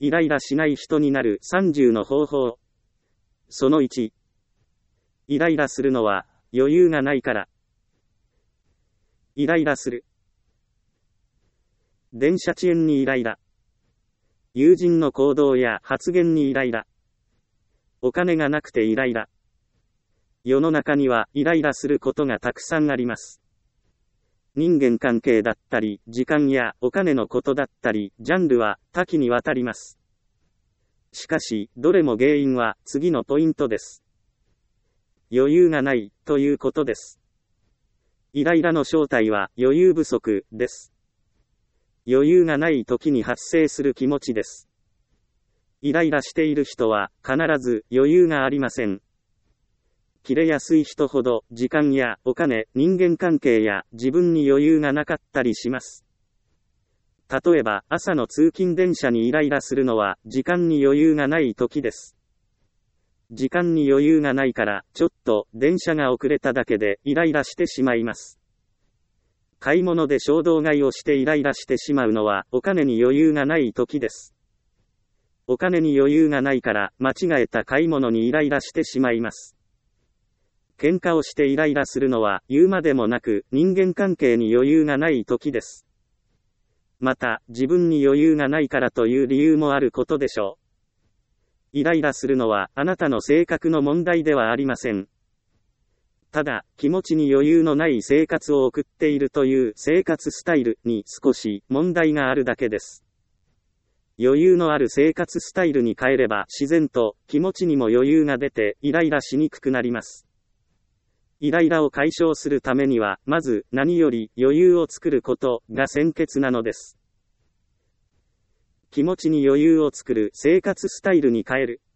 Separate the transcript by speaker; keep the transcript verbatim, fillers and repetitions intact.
Speaker 1: イライラしない人になるさんじゅうの方法。そのいち。イライラするのは余裕がないから。イライラする。電車遅延にイライラ。友人の行動や発言にイライラ。お金がなくてイライラ。世の中にはイライラすることがたくさんあります。人間関係だったり、時間やお金のことだったり、ジャンルは多岐にわたります。しかし、どれも原因は次のポイントです。余裕がないということです。イライラの正体は余裕不足です。余裕がない時に発生する気持ちです。イライラしている人は必ず余裕がありません。切れやすい人ほど時間やお金、人間関係や自分に余裕がなかったりします。例えば朝の通勤電車にイライラするのは時間に余裕がない時です。時間に余裕がないからちょっと電車が遅れただけでイライラしてしまいます。買い物で衝動買いをしてイライラしてしまうのはお金に余裕がない時です。お金に余裕がないから間違えた買い物にイライラしてしまいます。喧嘩をしてイライラするのは言うまでもなく人間関係に余裕がない時です。また自分に余裕がないからという理由もあることでしょう。イライラするのはあなたの性格の問題ではありません。ただ気持ちに余裕のない生活を送っているという生活スタイルに少し問題があるだけです。余裕のある生活スタイルに変えれば自然と気持ちにも余裕が出てイライラしにくくなります。イライラを解消するためには、まず何より余裕を作ることが先決なのです。気持ちに余裕を作る生活スタイルに変える。